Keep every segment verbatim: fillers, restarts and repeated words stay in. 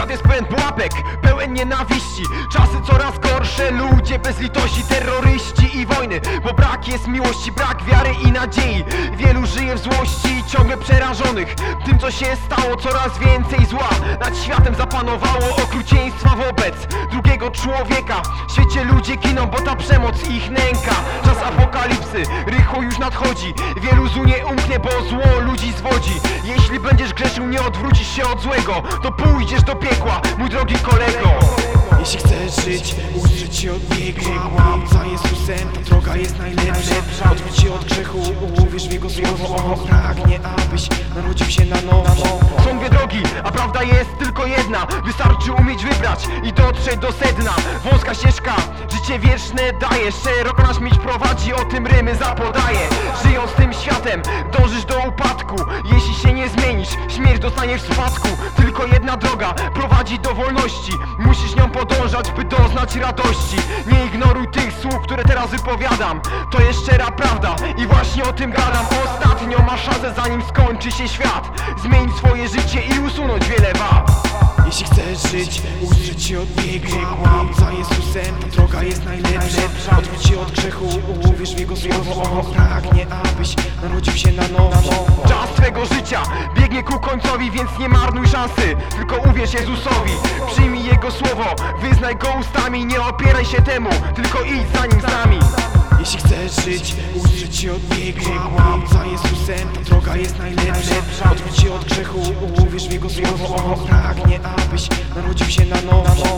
Świat jest pełen pułapek, pełen nienawiści. Czasy coraz gorsze, ludzie bez litości, terroryści i wojny. Bo brak jest miłości, brak wiary i nadziei. Wielu żyje w złości, ciągle przerażonych tym, co się stało. Coraz więcej zła nad światem zapanowało, okrucieństwa wobec drugiego człowieka. W świecie ludzie giną, bo ta przemoc ich nęka. Czas apokalipsy rychło już nadchodzi. Wielu złu nie umknie, bo zło ludzi zwodzi. Jeśli będziesz grzeszył, nie odwrócisz się od złego, to pójdziesz do piekła, mój drogi kolego. Jeśli chcesz żyć, ustrzec się od piekła. Łap za Jezusem, ta droga jest najlepsza. Odwróć się od grzechu, uwierz w Jego słowo. On pragnie, abyś narodził się na nowo. Są dwie drogi, a prawda jest tylko jedna. Wystarczy umieć wybrać i dotrzeć do sedna. Wąska ścieżka, życie wieczne daje. Szeroko nas mieć prowadzi, o tym rymy zapodaje. Żyjąc tym światem, dążysz do upadku. Jeśli się nie zmienisz, śmierć dostaniesz w spadku. Tylko jedna droga prowadzi do wolności. Musisz nią podążać, by doznać radości. Nie ignoruj tych słów, które teraz wypowiadam. To jest szczera prawda i właśnie o tym gadam. Ostatnio masz szansę, zanim skończy się świat. Zmień swoje życie i usunąć wiele wad. Jeśli chcesz żyć, ustrzec się od piekła. Łap za Jezusem, ta droga jest najlepsza. Odwróć się od grzechu, uwierz w Jego słowo. On pragnie, abyś narodził się na nowo. Czas twego życia biegnie ku końcowi, więc nie marnuj szansy, tylko uwierz Jezusowi. Przyjmij Jego słowo, wyznaj Go ustami. Nie opieraj się temu, tylko idź za Nim z nami. Jeśli chcesz żyć, ustrzec się od piekła. Łap za Jezusem, ta droga jest najlepsza. Odwróć się od grzechu, uwierz w Jego słowo. On pragnie, abyś narodził się na nowo.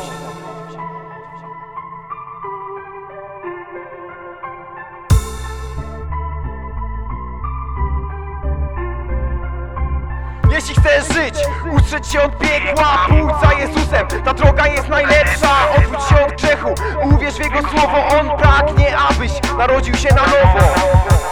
Jeśli chcesz żyć, ustrzec się od piekła. Pójdź za Jezusem, ta droga jest najlepsza. Odwróć się od grzechu, uwierz w Jego słowo. On pragnie, abyś narodził się na nowo.